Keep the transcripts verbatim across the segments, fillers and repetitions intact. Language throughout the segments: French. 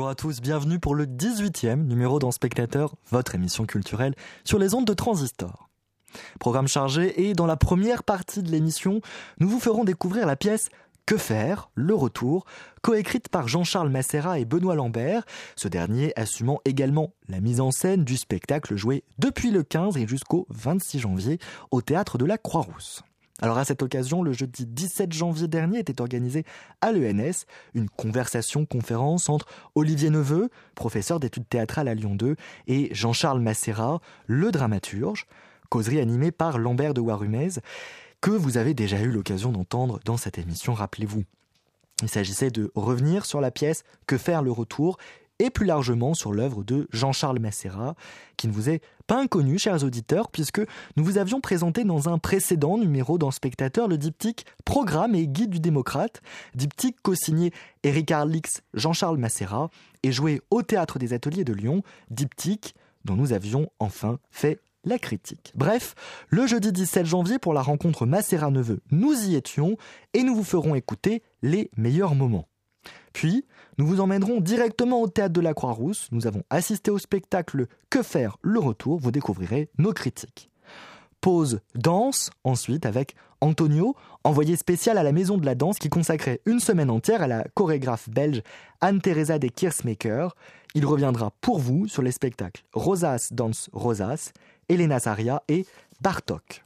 Bonjour à tous, bienvenue pour le dix-huitième numéro dans Spectateur, votre émission culturelle sur les ondes de Transistor. Programme chargé et dans la première partie de l'émission, nous vous ferons découvrir la pièce Que faire ? Le retour, coécrite par Jean-Charles Masséra et Benoît Lambert, ce dernier assumant également la mise en scène du spectacle joué depuis le quinze et jusqu'au vingt-six janvier au Théâtre de la Croix-Rousse. Alors à cette occasion, le jeudi dix-sept janvier dernier était organisée à l'E N S une conversation-conférence entre Olivier Neveu, professeur d'études théâtrales à Lyon deux, et Jean-Charles Masséra, le dramaturge, causerie animée par Lambert de Warumez, que vous avez déjà eu l'occasion d'entendre dans cette émission, rappelez-vous. Il s'agissait de revenir sur la pièce Que faire le retour et plus largement sur l'œuvre de Jean-Charles Masséra, qui ne vous est pas inconnu, chers auditeurs, puisque nous vous avions présenté dans un précédent numéro dans Spectateur le diptyque Programme et Guide du démocrate, diptyque co-signé Éric Arlix, Jean-Charles Masséra, et joué au Théâtre des Ateliers de Lyon, diptyque dont nous avions enfin fait la critique. Bref, le jeudi dix-sept janvier, pour la rencontre Masséra-Neveu, nous y étions et nous vous ferons écouter les meilleurs moments. Puis, nous vous emmènerons directement au Théâtre de la Croix-Rousse. Nous avons assisté au spectacle Que faire ? Le retour. Vous découvrirez nos critiques. Pause danse, ensuite, avec Antonio, envoyé spécial à la Maison de la Danse qui consacrait une semaine entière à la chorégraphe belge Anne-Theresa de Kiersmaeker. Il reviendra pour vous sur les spectacles Rosas danse Rosas, Elena Saria et Bartok.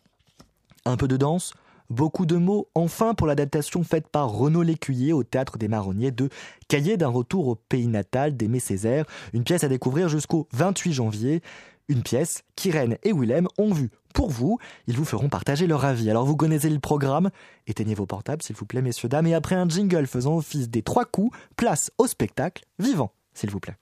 Un peu de danse, beaucoup de mots, enfin pour l'adaptation faite par Renaud Lécuyer au Théâtre des Marronniers de Cahiers d'un retour au pays natal d'Aimé Césaire, une pièce à découvrir jusqu'au vingt-huit janvier, une pièce qu'Irène et Willem ont vue pour vous, ils vous feront partager leur avis. Alors vous connaissez le programme, éteignez vos portables s'il vous plaît messieurs dames, et après un jingle faisant office des trois coups, place au spectacle vivant s'il vous plaît.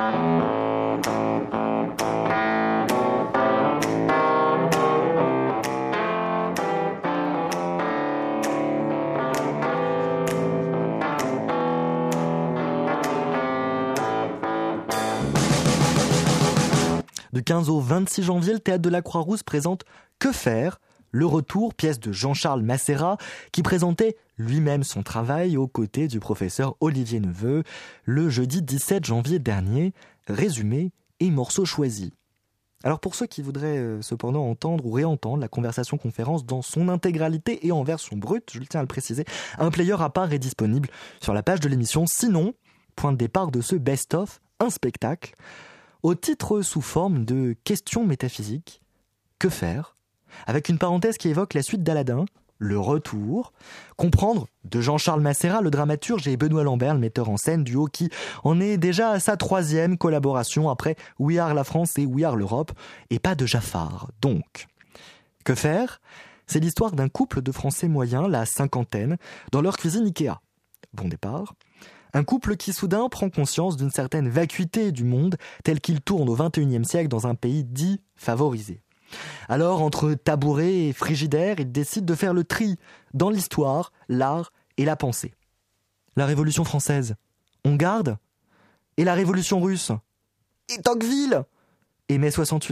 Du quinze au vingt-six janvier, le Théâtre de la Croix-Rousse présente Que faire ? Le retour, pièce de Jean-Charles Masséra, qui présentait lui-même son travail aux côtés du professeur Olivier Neveu, le jeudi dix-sept janvier dernier, résumé et morceaux choisis. Alors pour ceux qui voudraient euh, cependant entendre ou réentendre la conversation-conférence dans son intégralité et en version brute, je le tiens à le préciser, un player à part est disponible sur la page de l'émission. Sinon, point de départ de ce best-of, un spectacle, au titre sous forme de questions métaphysiques, que faire ? Avec une parenthèse qui évoque la suite d'Aladin, le retour, comprendre de Jean-Charles Masséra, le dramaturge, et Benoît Lambert, le metteur en scène, duo qui en est déjà à sa troisième collaboration après We Are la France et We Are l'Europe, et pas de Jaffar, donc. Que faire ? C'est l'histoire d'un couple de Français moyens, la cinquantaine, dans leur cuisine Ikea. Bon départ. Un couple qui soudain prend conscience d'une certaine vacuité du monde tel qu'il tourne au vingt et unième siècle dans un pays dit favorisé. Alors, entre tabouret et frigidaire, ils décident de faire le tri dans l'histoire, l'art et la pensée. La Révolution française, on garde ? Et la Révolution russe ? Et Tocqueville ? Et mai soixante-huit ?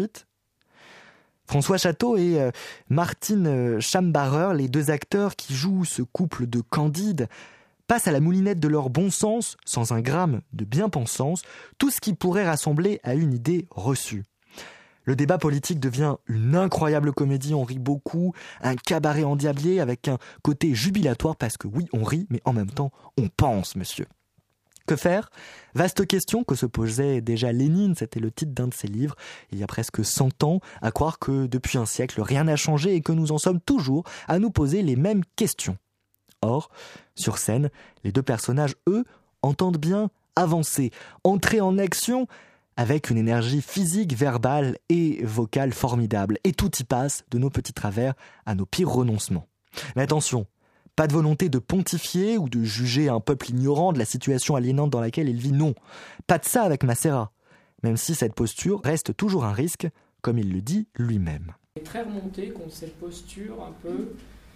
François Chateau et euh, Martine euh, Schambarer, les deux acteurs qui jouent ce couple de candides, passent à la moulinette de leur bon sens, sans un gramme de bien-pensance, tout ce qui pourrait rassembler à une idée reçue. Le débat politique devient une incroyable comédie, on rit beaucoup, un cabaret endiablé avec un côté jubilatoire parce que oui, on rit, mais en même temps, on pense, monsieur. Que faire ? Vaste question que se posait déjà Lénine, c'était le titre d'un de ses livres, il y a presque cent ans, à croire que depuis un siècle, rien n'a changé et que nous en sommes toujours à nous poser les mêmes questions. Or, sur scène, les deux personnages, eux, entendent bien avancer, entrer en action avec une énergie physique, verbale et vocale formidable. Et tout y passe, de nos petits travers à nos pires renoncements. Mais attention, pas de volonté de pontifier ou de juger un peuple ignorant de la situation aliénante dans laquelle il vit, non. Pas de ça avec Masséra, même si cette posture reste toujours un risque, comme il le dit lui-même. Il est très remonté contre cette posture un peu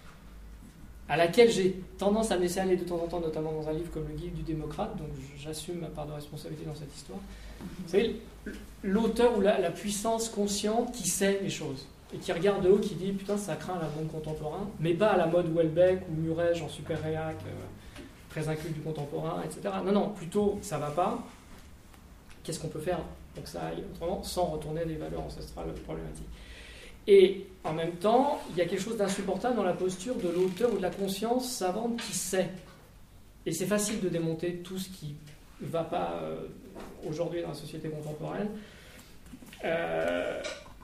à laquelle j'ai tendance à me laisser aller de temps en temps, notamment dans un livre comme Le Guide du démocrate, donc j'assume ma part de responsabilité dans cette histoire. Vous savez, l'auteur ou la, la puissance consciente qui sait les choses, et qui regarde de haut, qui dit « putain, ça craint la monde contemporain », mais pas à la mode Houellebecq ou Muret, Jean Super Réac, euh, très inculte du contemporain, et cetera. Non, non, plutôt, ça va pas, qu'est-ce qu'on peut faire pour que ça aille autrement, sans retourner à des valeurs ancestrales problématiques. Et en même temps, il y a quelque chose d'insupportable dans la posture de l'auteur ou de la conscience savante qui sait. Et c'est facile de démonter tout ce qui ne va pas euh, aujourd'hui dans la société contemporaine, euh,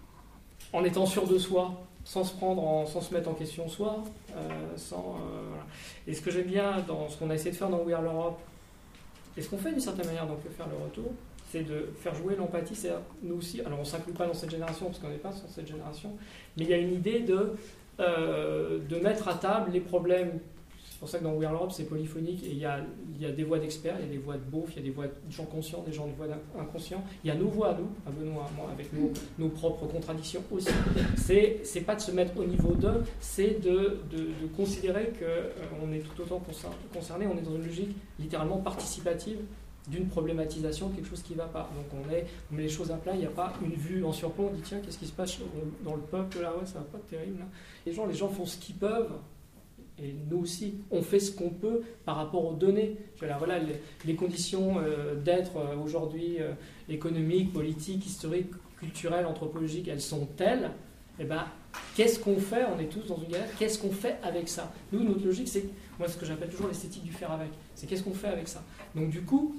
en étant sûr de soi, sans se prendre, en, sans se mettre en question soi. Euh, sans, euh, voilà. Et ce que j'aime bien dans ce qu'on a essayé de faire dans We Are l'Europe, et ce qu'on fait d'une certaine manière dans Que faire le retour, c'est de faire jouer l'empathie, c'est nous aussi, alors on ne s'inclut pas dans cette génération, parce qu'on n'est pas sur cette génération, mais il y a une idée de, euh, de mettre à table les problèmes. C'est pour ça que dans We Are l'Europe, c'est polyphonique, et il y a, il y a des voix d'experts, il y a des voix de beaufs, il y a des voix de gens conscients, des gens de voix inconscients, il y a nos voix à nous, à Benoît, à moi, avec nos, nos propres contradictions aussi. C'est, c'est pas de se mettre au niveau d'eux, c'est de, de, de considérer qu'on euh, est tout autant concerné, on est dans une logique littéralement participative, d'une problématisation, quelque chose qui ne va pas. Donc on, est, on met les choses à plat, il n'y a pas une vue en surplomb, on dit tiens, qu'est-ce qui se passe dans le peuple là, ouais, ça va pas être terrible là. Les gens, les gens font ce qu'ils peuvent, et nous aussi, on fait ce qu'on peut par rapport aux données. Voilà, voilà les, les conditions euh, d'être euh, aujourd'hui euh, économiques, politiques, historiques, culturelles, anthropologiques, elles sont telles. Et ben, qu'est-ce qu'on fait? On est tous dans une galère. Qu'est-ce qu'on fait avec ça? Nous, notre logique, c'est moi ce que j'appelle toujours l'esthétique du faire avec. C'est qu'est-ce qu'on fait avec ça? Donc du coup,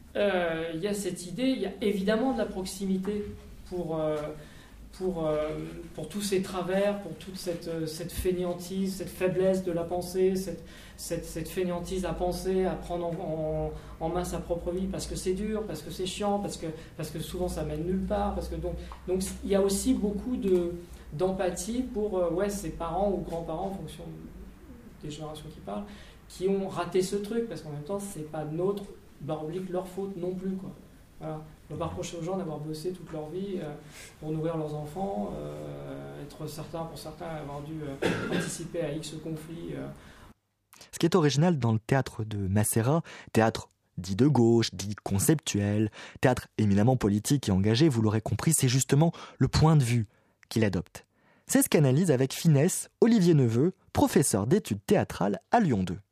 euh, il y a cette idée. Il y a évidemment de la proximité pour euh, pour euh, pour tous ces travers, pour toute cette cette fainéantise, cette faiblesse de la pensée, cette cette, cette fainéantise à penser, à prendre en, en, en main sa propre vie, parce que c'est dur, parce que c'est chiant, parce que parce que souvent ça mène nulle part, parce que donc donc il y a aussi beaucoup de d'empathie pour euh, ouais, ses parents ou grands-parents, en fonction des générations qui parlent, qui ont raté ce truc, parce qu'en même temps, c'est pas notre, barre oblique, leur faute non plus, quoi. Voilà. On ne peut pas reprocher aux gens d'avoir bossé toute leur vie euh, pour nourrir leurs enfants, euh, être certains, pour certains, avoir dû euh, participer à X conflits. Euh. Ce qui est original dans le théâtre de Masséra, théâtre dit de gauche, dit conceptuel, théâtre éminemment politique et engagé, vous l'aurez compris, c'est justement le point de vue qu'il adopte. C'est ce qu'analyse avec finesse Olivier Neveu, professeur d'études théâtrales à Lyon deux.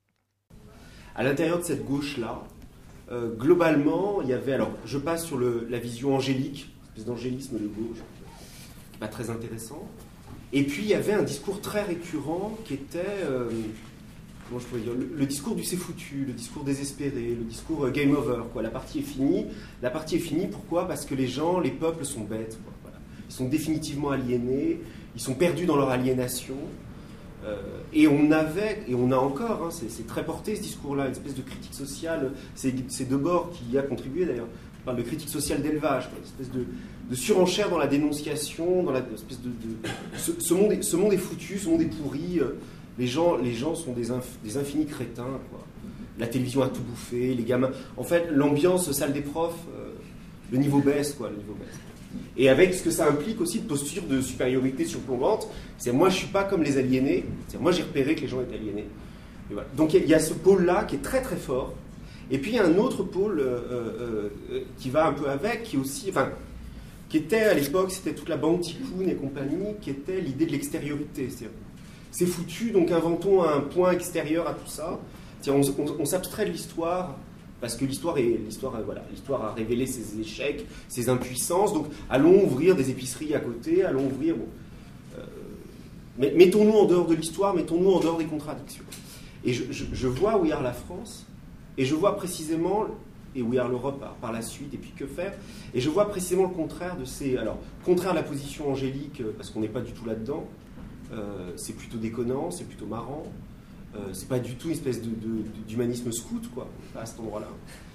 À l'intérieur de cette gauche-là, euh, globalement, il y avait, alors je passe sur le, la vision angélique, une espèce d'angélisme de gauche, pas très intéressant, et puis il y avait un discours très récurrent qui était, euh, comment je pourrais dire, le, le discours du c'est foutu, le discours désespéré, le discours euh, game over, quoi. La partie est finie, la partie est finie, pourquoi? Parce que les gens, les peuples sont bêtes, quoi. Voilà. Ils sont définitivement aliénés, ils sont perdus dans leur aliénation. Euh, et on avait, et on a encore, hein, c'est, c'est très porté ce discours-là, une espèce de critique sociale, c'est, c'est Debord qui y a contribué d'ailleurs, on parle de critique sociale d'élevage, quoi, une espèce de, de surenchère dans la dénonciation, dans la espèce de... de ce, ce, monde est, ce monde est foutu, ce monde est pourri, euh, les, gens, les gens sont des, inf, des infinis crétins, quoi. La télévision a tout bouffé, les gamins... En fait, l'ambiance salle des profs, euh, le niveau baisse, quoi, le niveau baisse. Et avec ce que ça implique aussi de posture de supériorité surplombante, c'est moi je suis pas comme les aliénés, c'est moi j'ai repéré que les gens étaient aliénés. Et voilà. Donc il y, y a ce pôle-là qui est très très fort, et puis il y a un autre pôle euh, euh, euh, qui va un peu avec, qui aussi, enfin, qui était à l'époque, c'était toute la bande Tipoun et compagnie, qui était l'idée de l'extériorité. C'est, c'est foutu, donc inventons un point extérieur à tout ça. On, on, on s'abstrait de l'histoire. Parce que l'histoire, est, l'histoire, voilà, l'histoire a révélé ses échecs, ses impuissances. Donc, allons ouvrir des épiceries à côté, allons ouvrir... Bon, euh, mais mettons-nous en dehors de l'histoire, mettons-nous en dehors des contradictions. Et je, je, je vois We Are la France, et je vois précisément, et We Are l'Europe par, par la suite, et puis Que faire, et je vois précisément le contraire de ces... Alors, contraire à la position angélique, parce qu'on n'est pas du tout là-dedans, euh, c'est plutôt déconnant, c'est plutôt marrant. Euh, c'est pas du tout une espèce de, de, d'humanisme scout, quoi, à cet endroit-là.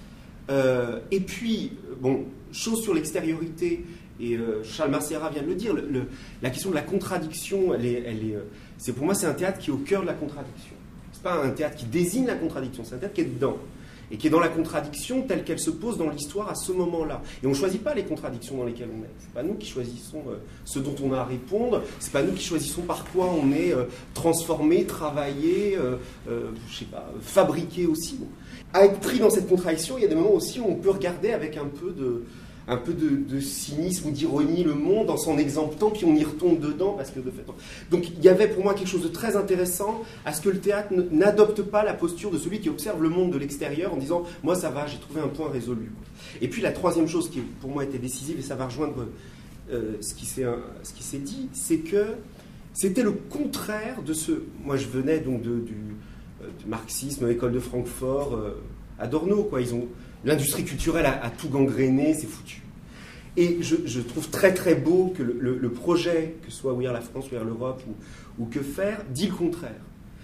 Euh, et puis, bon, chose sur l'extériorité, et euh, Charles Masséra vient de le dire, le, le, la question de la contradiction, elle est, elle est, c'est, pour moi, c'est un théâtre qui est au cœur de la contradiction. C'est pas un théâtre qui désigne la contradiction, c'est un théâtre qui est dedans, et qui est dans la contradiction telle qu'elle se pose dans l'histoire à ce moment-là. Et on ne choisit pas les contradictions dans lesquelles on est. C'est pas nous qui choisissons euh, ce dont on a à répondre, c'est pas nous qui choisissons par quoi on est euh, transformé, travaillé, euh, euh, je sais pas, fabriqué aussi. Bon. À être pris dans cette contradiction, il y a des moments aussi où on peut regarder avec un peu de, un peu de, de cynisme ou d'ironie le monde en s'en exemptant, puis on y retombe dedans parce que de fait. Donc il y avait pour moi quelque chose de très intéressant à ce que le théâtre n'adopte pas la posture de celui qui observe le monde de l'extérieur en disant moi ça va, j'ai trouvé un point résolu. Et puis la troisième chose qui pour moi était décisive, et ça va rejoindre euh, ce qui s'est ce qui s'est dit, c'est que c'était le contraire de ce. Moi je venais donc de, du, du marxisme, école de Francfort, euh, Adorno, quoi. Ils ont L'industrie culturelle a, a tout gangréné, c'est foutu. Et je, je trouve très très beau que le, le, le projet, que ce soit We Are la France, We Are l'Europe ou, ou Que faire, dit le contraire.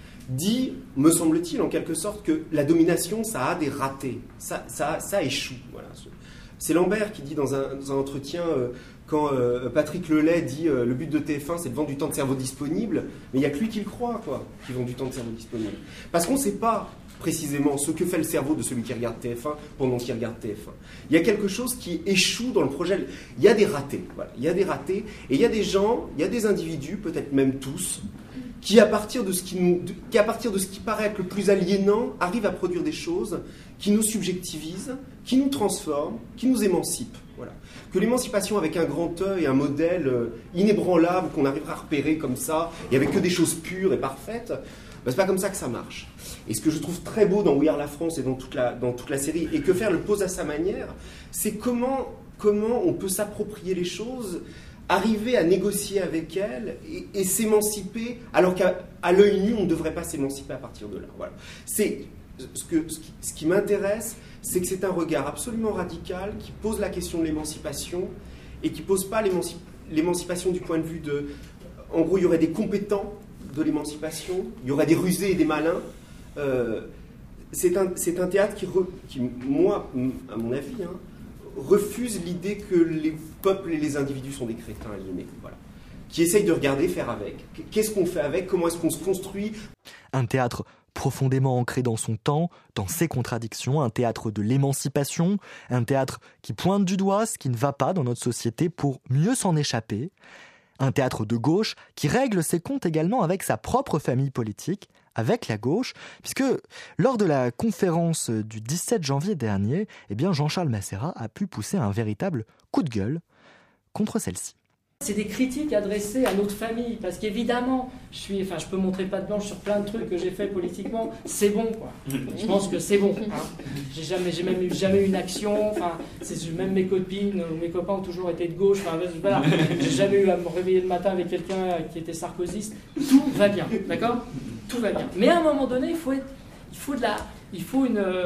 Dit, me semble-t-il, en quelque sorte, que la domination, ça a des ratés, ça, ça, ça échoue. Voilà. C'est Lambert qui dit dans un, dans un entretien, euh, quand euh, Patrick Lelay dit euh, le but de T F un, c'est de vendre du temps de cerveau disponible, mais il n'y a que lui qui le croit, quoi, qui vend du temps de cerveau disponible. Parce qu'on ne sait pas précisément ce que fait le cerveau de celui qui regarde T F un pendant qu'il regarde T F un. Il y a quelque chose qui échoue dans le projet. Il y a des ratés, voilà. Il y a des ratés, et il y a des gens, il y a des individus, peut-être même tous, qui à partir de ce qui nous, qui à partir de ce qui paraît être le plus aliénant, arrivent à produire des choses qui nous subjectivisent, qui nous transforment, qui nous émancipent. Voilà. Que l'émancipation avec un grand E et un modèle inébranlable qu'on arrivera à repérer comme ça, et avec que des choses pures et parfaites, ben, c'est pas comme ça que ça marche. Et ce que je trouve très beau dans We Are la France et dans toute la, dans toute la série, et Que faire le pose à sa manière, c'est comment, comment on peut s'approprier les choses, arriver à négocier avec elles et, et s'émanciper, alors qu'à à l'œil nu, on ne devrait pas s'émanciper à partir de là. Voilà. C'est, ce, que, ce qui, ce qui m'intéresse, c'est que c'est un regard absolument radical qui pose la question de l'émancipation et qui ne pose pas l'émancip, l'émancipation du point de vue de... En gros, il y aurait des compétents de l'émancipation, il y aurait des rusés et des malins. Euh, c'est, un, c'est un théâtre qui, re, qui, moi, à mon avis, hein, refuse l'idée que les peuples et les individus sont des crétins aliénés. Voilà. Qui essayent de regarder, faire avec. Qu'est-ce qu'on fait avec? Comment est-ce qu'on se construit? Un théâtre profondément ancré dans son temps, dans ses contradictions, un théâtre de l'émancipation, un théâtre qui pointe du doigt ce qui ne va pas dans notre société pour mieux s'en échapper, un théâtre de gauche qui règle ses comptes également avec sa propre famille politique, avec la gauche, puisque lors de la conférence du dix-sept janvier dernier, eh bien Jean-Charles Macérat a pu pousser un véritable coup de gueule contre celle-ci. C'est des critiques adressées à notre famille, parce qu'évidemment, je suis, enfin, je peux montrer patte blanche sur plein de trucs que j'ai fait politiquement, c'est bon, quoi. Je pense que c'est bon. Hein. J'ai jamais, j'ai même eu, jamais eu une action. Enfin, c'est même mes copines ou mes copains ont toujours été de gauche. Enfin, voilà, j'ai jamais eu à me réveiller le matin avec quelqu'un qui était sarkozyste. Tout va bien, d'accord ? Tout va bien. Mais à un moment donné, il faut être, il faut de la, il faut une, euh,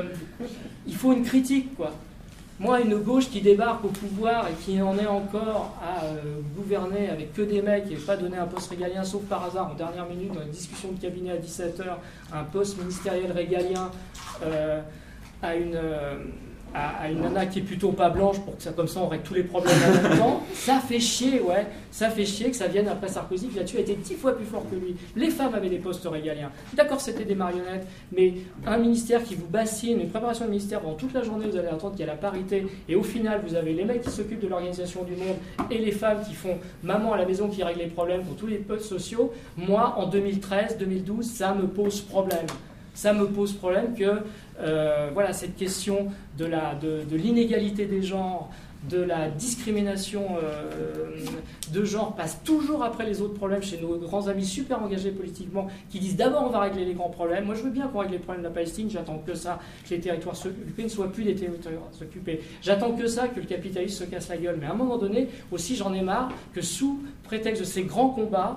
il faut une critique, quoi. Moi, une gauche qui débarque au pouvoir et qui en est encore à euh, gouverner avec que des mecs et pas donner un poste régalien, sauf par hasard, en dernière minute, dans une discussion de cabinet à dix-sept heures, un poste ministériel régalien euh, à, une, euh, à, à une nana qui est plutôt pas blanche, pour que ça, comme ça on règle tous les problèmes en même temps, ça fait chier, ouais. Ça fait chier que ça vienne après Sarkozy, qui là-dessus a été dix fois plus fort que lui. Les femmes avaient des postes régaliens. D'accord, c'était des marionnettes, mais un ministère qui vous bassine, une préparation de ministère, pendant toute la journée, vous allez attendre qu'il y ait la parité, et au final, vous avez les mecs qui s'occupent de l'organisation du monde, et les femmes qui font maman à la maison, qui règlent les problèmes pour tous les postes sociaux. Moi, en deux mille treize deux mille douze, ça me pose problème. Ça me pose problème que euh, voilà, cette question de, la, de, de l'inégalité des genres, de la discrimination euh, de genre passe toujours après les autres problèmes chez nos grands amis super engagés politiquement qui disent d'abord on va régler les grands problèmes. Moi je veux bien qu'on règle les problèmes de la Palestine, j'attends que ça, que les territoires occupés ne soient plus des territoires occupés. J'attends que ça, que le capitalisme se casse la gueule. Mais à un moment donné, aussi j'en ai marre que sous prétexte de ces grands combats,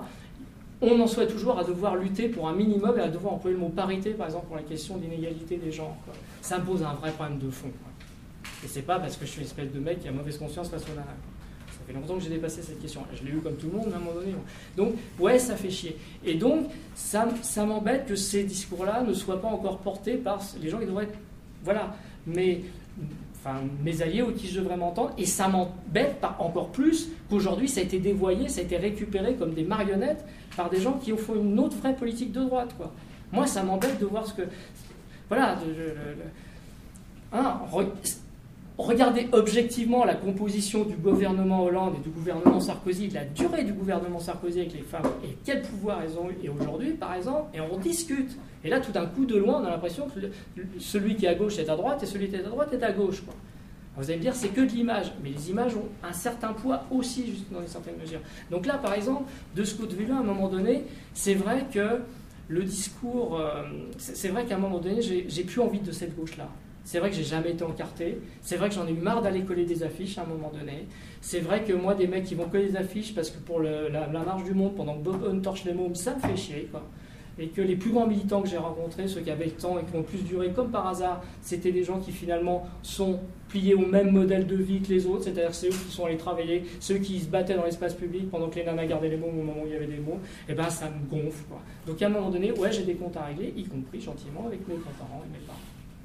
on en soit toujours à devoir lutter pour un minimum et à devoir employer le mot parité, par exemple, pour la question de l'inégalité des genres. Quoi. Ça me pose un vrai problème de fond. Quoi. Et c'est pas parce que je suis une espèce de mec qui a mauvaise conscience face au nana. Ça fait longtemps que j'ai dépassé cette question. Je l'ai eu comme tout le monde, mais à un moment donné. Donc, ouais, ça fait chier. Et donc, ça, ça m'embête que ces discours-là ne soient pas encore portés par les gens qui devraient être... Voilà. Mais... Enfin, mes alliés au qui je devrais m'entendre, et ça m'embête encore plus qu'aujourd'hui ça a été dévoyé, ça a été récupéré comme des marionnettes par des gens qui font une autre vraie politique de droite, quoi. Moi, ça m'embête de voir ce que... Voilà, de, de, de, hein, re, regardez objectivement la composition du gouvernement Hollande et du gouvernement Sarkozy, de la durée du gouvernement Sarkozy avec les femmes, et quel pouvoir elles ont eu, et aujourd'hui, par exemple, et on discute. Et là, tout d'un coup, de loin, on a l'impression que le, celui qui est à gauche est à droite, et celui qui est à droite est à gauche, quoi. vous allez me dire, c'est que de l'image, mais les images ont un certain poids aussi, juste dans une certaine mesure. Donc là, par exemple, de ce côté de vue-là, à un moment donné, c'est vrai que le discours, euh, c'est vrai qu'à un moment donné, j'ai, j'ai plus envie de cette gauche-là. C'est vrai que j'ai jamais été encarté. C'est vrai que j'en ai eu marre d'aller coller des affiches à un moment donné. C'est vrai que moi, des mecs qui vont coller des affiches parce que pour le, la, la marche du monde, pendant que Bob Hund torche les mômes, ça me fait chier, quoi. Et que les plus grands militants que j'ai rencontrés, ceux qui avaient le temps et qui ont le plus duré, comme par hasard, c'était des gens qui finalement sont pliés au même modèle de vie que les autres, c'est-à-dire c'est eux qui sont allés travailler, ceux qui se battaient dans l'espace public pendant que les nanas gardaient les mômes au moment où il y avait des mômes, et ben ça me gonfle, quoi. Donc à un moment donné, ouais, j'ai des comptes à régler, y compris gentiment avec mes grands-parents et mes parents.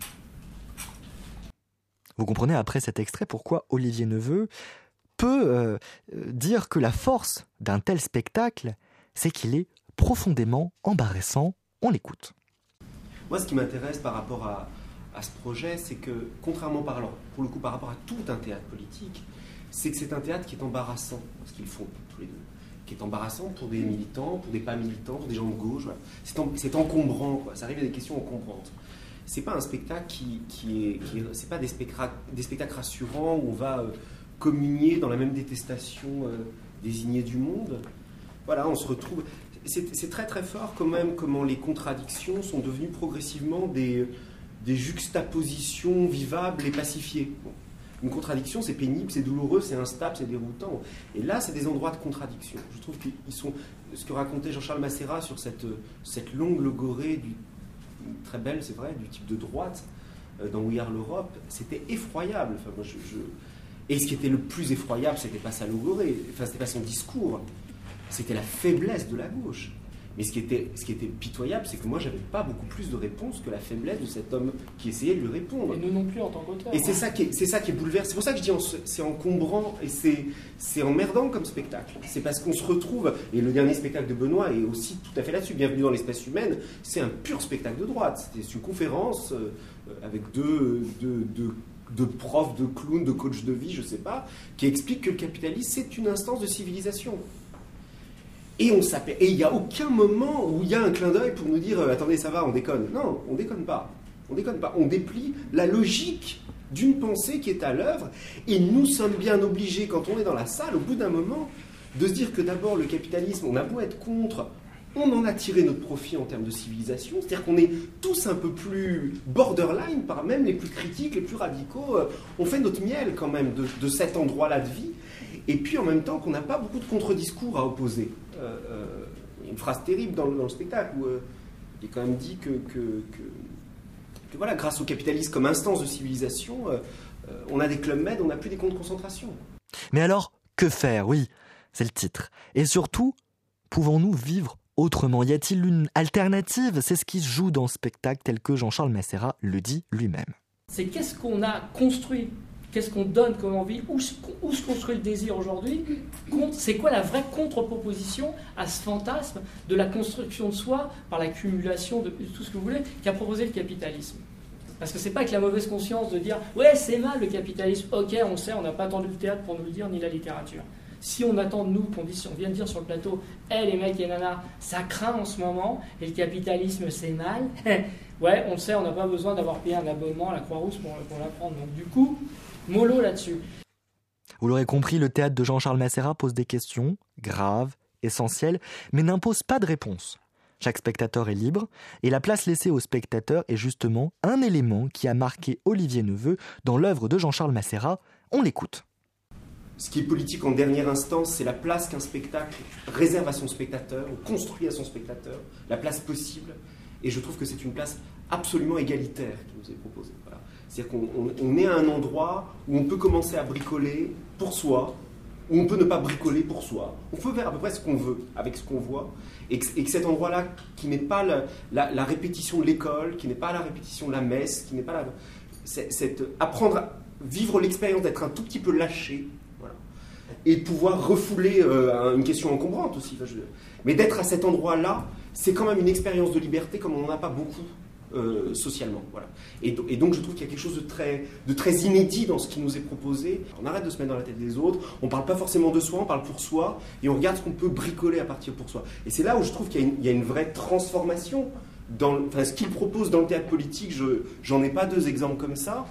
Vous comprenez après cet extrait pourquoi Olivier Neveu peut euh, dire que la force d'un tel spectacle, c'est qu'il est profondément embarrassant. On l'écoute. Moi, ce qui m'intéresse par rapport à, à ce projet, c'est que, contrairement par, alors, pour le coup, par rapport à tout un théâtre politique, c'est que c'est un théâtre qui est embarrassant, ce qu'ils font tous les deux, qui est embarrassant pour des militants, pour des pas militants, pour des gens de gauche. Voilà. C'est, en, c'est encombrant, quoi. Ça arrive à des questions encombrantes. C'est pas un spectacle qui, qui est, qui est, c'est pas des spectacles, des spectacles rassurants où on va euh, communier dans la même détestation euh, désignée du monde. Voilà, on se retrouve. C'est, c'est très très fort quand même comment les contradictions sont devenues progressivement des, des juxtapositions vivables et pacifiées. Bon. Une contradiction, c'est pénible, c'est douloureux, c'est instable, c'est déroutant. Et là, c'est des endroits de contradiction. Je trouve qu'ils sont. Ce que racontait Jean-Charles Macérat sur cette, cette longue logorée du très belle, c'est vrai, du type de droite, euh, dans We Are l'Europe, c'était effroyable. Enfin, moi, je, je... Et ce qui était le plus effroyable, c'était pas sa logorée, enfin, c'était pas son discours, c'était la faiblesse de la gauche. Mais ce qui était, ce qui était pitoyable, c'est que moi, j'avais pas beaucoup plus de réponses que la faiblesse de cet homme qui essayait de lui répondre. Et nous non plus en tant qu'auteur. Et c'est ça qui est, c'est ça qui est bouleversant. C'est pour ça que je dis en, c'est encombrant et c'est, c'est emmerdant comme spectacle. C'est parce qu'on se retrouve, et le dernier spectacle de Benoît est aussi tout à fait là-dessus, Bienvenue dans l'espèce humaine, c'est un pur spectacle de droite. C'est une conférence euh, avec deux, deux, deux, deux profs, de clowns, de coachs de vie, je sais pas, qui expliquent que le capitalisme, c'est une instance de civilisation. Et on s'appelle. Et il n'y a aucun moment où il y a un clin d'œil pour nous dire euh, attendez, ça va, on déconne. Non, on déconne pas. On déconne pas. On déplie la logique d'une pensée qui est à l'œuvre. Et nous sommes bien obligés, quand on est dans la salle, au bout d'un moment, de se dire que d'abord, le capitalisme, on a beau être contre, on en a tiré notre profit en termes de civilisation. C'est-à-dire qu'on est tous un peu plus borderline, par même les plus critiques, les plus radicaux. On fait notre miel quand même de, de cet endroit-là de vie. Et puis en même temps qu'on n'a pas beaucoup de contre-discours à opposer. Euh, euh, une phrase terrible dans le, dans le spectacle où euh, il est quand même dit que, que, que, que voilà, grâce au capitalisme comme instance de civilisation, euh, euh, on a des clubs med, on n'a plus des camps de concentration. Mais alors, que faire? Oui, c'est le titre. Et surtout, pouvons-nous vivre autrement? Y a-t-il une alternative? C'est ce qui se joue dans ce spectacle tel que Jean-Charles Macérat le dit lui-même. C'est qu'est-ce qu'on a construit? Qu'est-ce qu'on donne comme envie? Où se, où se construit le désir aujourd'hui? C'est quoi la vraie contre-proposition à ce fantasme de la construction de soi par l'accumulation de tout ce que vous voulez qu'a proposé le capitalisme? Parce que c'est pas avec la mauvaise conscience de dire « ouais, c'est mal le capitalisme, ok, on sait, on n'a pas attendu le théâtre pour nous le dire, ni la littérature ». Si on attend de nous qu'on dise, on vient de dire sur le plateau « hey, les mecs et nanas, ça craint en ce moment, et le capitalisme c'est mal », ouais, on le sait, on n'a pas besoin d'avoir payé un abonnement à la Croix-Rousse pour, pour l'apprendre. Donc du coup, mollo là-dessus. Vous l'aurez compris, le théâtre de Jean-Charles Macérat pose des questions graves, essentielles, mais n'impose pas de réponse. Chaque spectateur est libre, et la place laissée au spectateur est justement un élément qui a marqué Olivier Neveu dans l'œuvre de Jean-Charles Macérat. On l'écoute. Ce qui est politique en dernière instance, c'est la place qu'un spectacle réserve à son spectateur, ou construit à son spectateur, la place possible. Et je trouve que c'est une place absolument égalitaire qui nous est proposée. Voilà. C'est-à-dire qu'on on, on est à un endroit où on peut commencer à bricoler pour soi, où on peut ne pas bricoler pour soi. On peut faire à peu près ce qu'on veut avec ce qu'on voit. Et que, et que cet endroit-là, qui n'est pas la, la, la répétition de l'école, qui n'est pas la répétition de la messe, qui n'est pas la... C'est, c'est apprendre à vivre l'expérience d'être un tout petit peu lâché, voilà, et pouvoir refouler euh, une question encombrante aussi. Enfin, je... Mais d'être à cet endroit-là, c'est quand même une expérience de liberté comme on n'en a pas beaucoup euh, socialement. Voilà. Et, et donc je trouve qu'il y a quelque chose de très, de très inédit dans ce qui nous est proposé. On arrête de se mettre dans la tête des autres, on ne parle pas forcément de soi, on parle pour soi, et on regarde ce qu'on peut bricoler à partir pour soi. Et c'est là où je trouve qu'il y a une, il y a une vraie transformation. Dans, enfin, ce qu'il propose dans le théâtre politique, je, j'en ai pas deux exemples comme ça.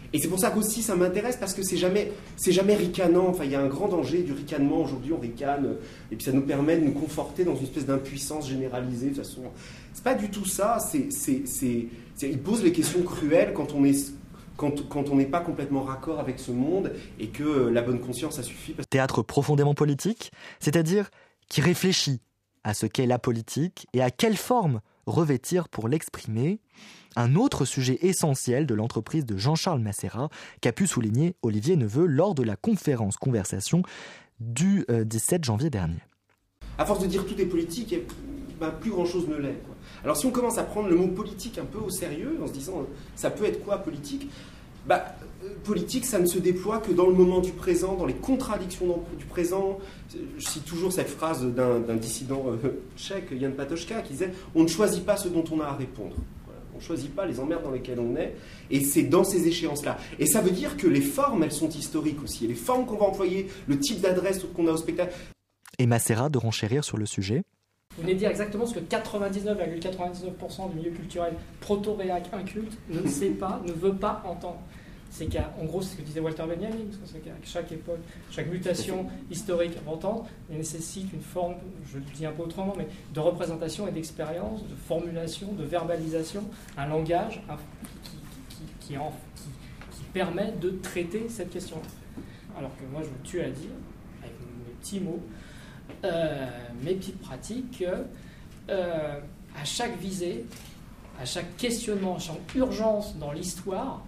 Et c'est pour ça qu'aussi ça m'intéresse, parce que c'est jamais, c'est jamais ricanant. Enfin, il y a un grand danger du ricanement. Aujourd'hui, on ricane, et puis ça nous permet de nous conforter dans une espèce d'impuissance généralisée. De toute façon, c'est pas du tout ça. C'est, c'est, c'est, c'est, il pose les questions cruelles quand on est, quand, quand on n'est pas complètement raccord avec ce monde et que la bonne conscience, ça suffit. Théâtre profondément politique, c'est-à-dire qui réfléchit à ce qu'est la politique et à quelle forme revêtir pour l'exprimer. Un autre sujet essentiel de l'entreprise de Jean-Charles Macérat qu'a pu souligner Olivier Neveu lors de la conférence Conversation du euh, dix-sept janvier dernier. À force de dire tout est politique, ben, plus grand-chose ne l'est, quoi. Alors si on commence à prendre le mot politique un peu au sérieux, en se disant ça peut être quoi politique, bah, politique, ça ne se déploie que dans le moment du présent, dans les contradictions du présent. Je cite toujours cette phrase d'un, d'un dissident euh, tchèque, Jan Patočka, qui disait « On ne choisit pas ce dont on a à répondre ». On ne choisit pas les emmerdes dans lesquelles on est, et c'est dans ces échéances-là. Et ça veut dire que les formes, elles sont historiques aussi. Et les formes qu'on va employer, le type d'adresse qu'on a au spectacle. Et Macérat de renchérir sur le sujet. Vous venez de dire exactement ce que quatre-vingt-dix-neuf virgule quatre-vingt-dix-neuf pour cent du milieu culturel proto-réac inculte ne sait pas, ne veut pas entendre. C'est qu'en gros, c'est ce que disait Walter Benjamin, c'est qu'à chaque époque, chaque mutation historique importante nécessite une forme, je le dis un peu autrement, mais de représentation et d'expérience, de formulation, de verbalisation, un langage un, qui, qui, qui, en, qui, qui permet de traiter cette question-là. Alors que moi, je me tue à dire, avec mes petits mots, euh, mes petites pratiques, euh, à chaque visée, à chaque questionnement, à chaque urgence dans l'histoire,